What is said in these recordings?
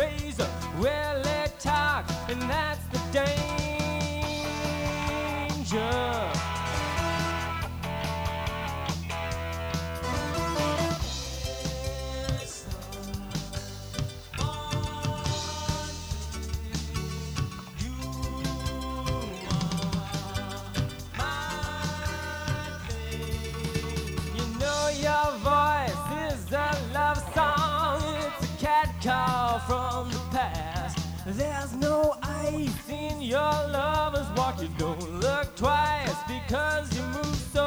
razor. Well, they talk, and that's the danger. Your voice is a love song. It's a cat call from the past. There's no ice in your lover's walk. You don't look twice because you move so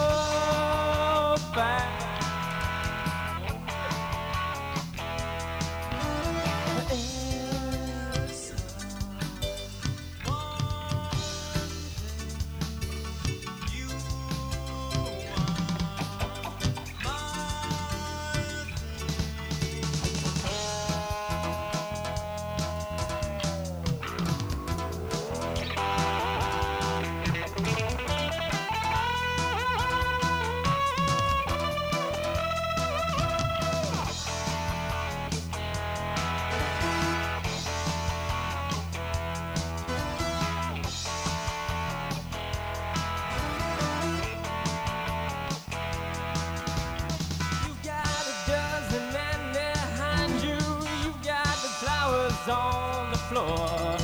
fast. On the floor.